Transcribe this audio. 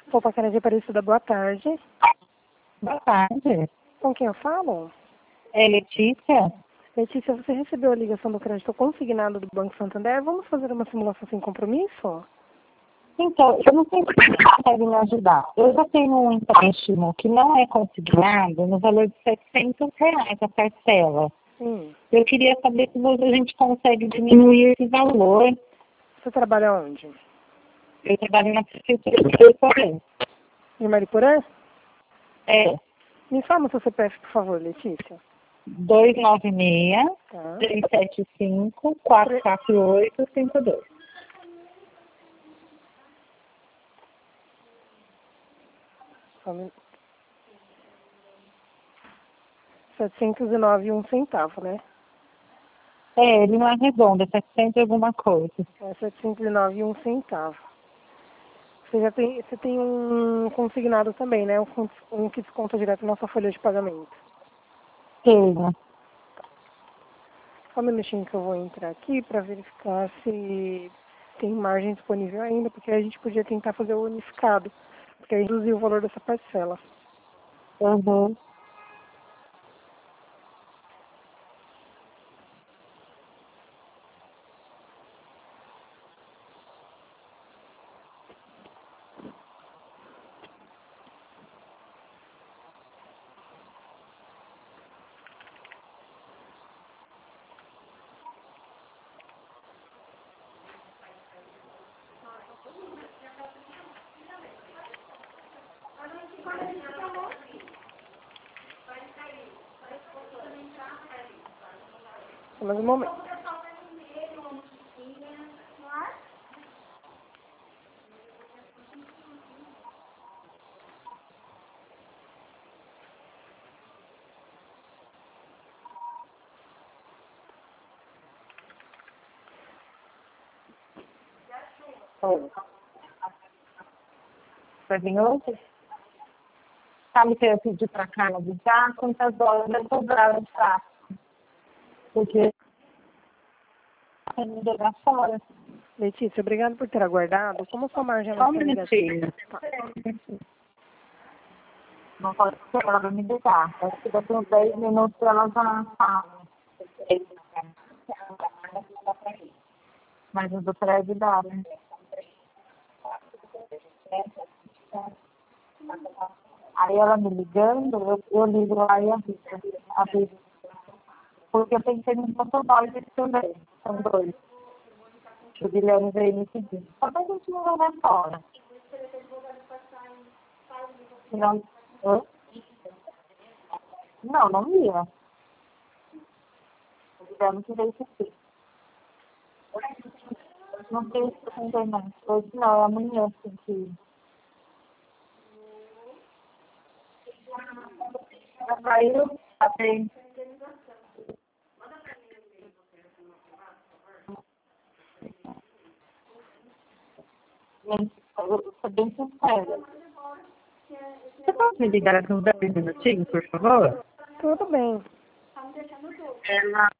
Roupacara de Aparecida, boa tarde. Boa tarde. Com quem eu falo? É Letícia? Letícia, você recebeu a ligação do crédito consignado do Banco Santander? Vamos fazer uma simulação sem compromisso? Então, eu não sei se você consegue me ajudar. Eu já tenho um empréstimo que não é consignado no valor de R$ 700 a parcela. Eu queria saber se a gente consegue diminuir esse valor. Você trabalha onde? Eu trabalho na prefeitura de Mariporã. De Mariporã? É. Me fala o seu CPF, por favor, Letícia. 296-375-448-52. R$ 709,01, né? É, ele não é redondo, é 700 e alguma coisa. É 709,01. Você tem um consignado também, né? Um que desconta direto na sua folha de pagamento. Tenho. Só um minutinho que eu vou entrar aqui para verificar se tem margem disponível ainda, porque a gente podia tentar fazer o unificado, porque aí reduzir o valor dessa parcela. Uhum. Só mais um momento. Vai vir hoje? Sabe que eu pedi pra Carla avisar quantas horas eu cobrava de taxa? Porque eu me jogar fora. Letícia, obrigado por ter aguardado. Como a sua margem Só não um está negativa? minutinho. Tá. Não pode ser, ela vai me ligar. Acho que daqui uns 10 minutos ela já fala. Mas o do prédio dá, né? Aí ela me ligando, eu ligo lá e aviso. Porque eu pensei no motoboy também. São dois. O Guilherme veio me pedir. Só pra gente não jogar fora. Não, não ia. O Guilherme que veio pedir. Não tem isso com internet. Hoje não, é amanhã que tem que ir. Aí eu passei. Eu sou bem sincera. Você pode me ligar aqui uns 10 minutinhos, por favor? Tudo bem. Ela